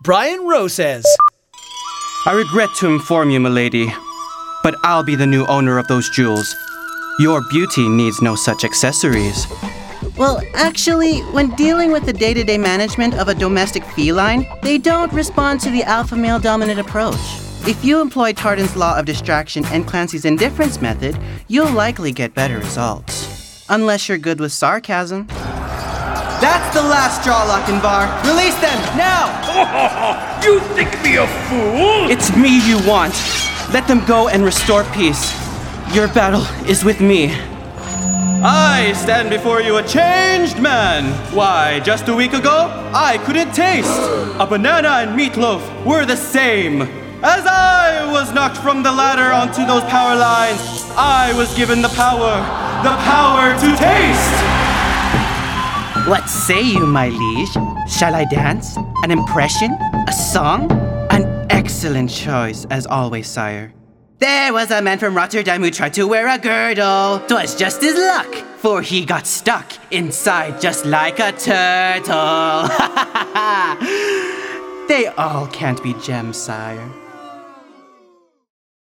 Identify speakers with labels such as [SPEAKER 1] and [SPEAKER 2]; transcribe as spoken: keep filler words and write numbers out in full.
[SPEAKER 1] Brian Roses.
[SPEAKER 2] I regret to inform you, milady, but I'll be the new owner of those jewels. Your beauty needs no such accessories.
[SPEAKER 3] Well, actually, when dealing with the day-to-day management of a domestic feline, they don't respond to the alpha male dominant approach. If you employ Tardan's law of distraction and Clancy's indifference method, you'll likely get better results. Unless you're good with sarcasm. That's the last straw, Lochinvar. Release them, now!
[SPEAKER 4] You think me a fool?
[SPEAKER 2] It's me you want. Let them go and restore peace. Your battle is with me. I stand before you a changed man. Why, just a week ago, I couldn't taste. A banana and meatloaf were the same. As I was knocked from the ladder onto those power lines, I was given the power, the power to taste.
[SPEAKER 3] What say you, my liege? Shall I dance? An impression? A song? An excellent choice, as always, sire. There was a man from Rotterdam who tried to wear a girdle. 'Twas just his luck, for he got stuck inside just like a turtle. They all can't be gems, sire.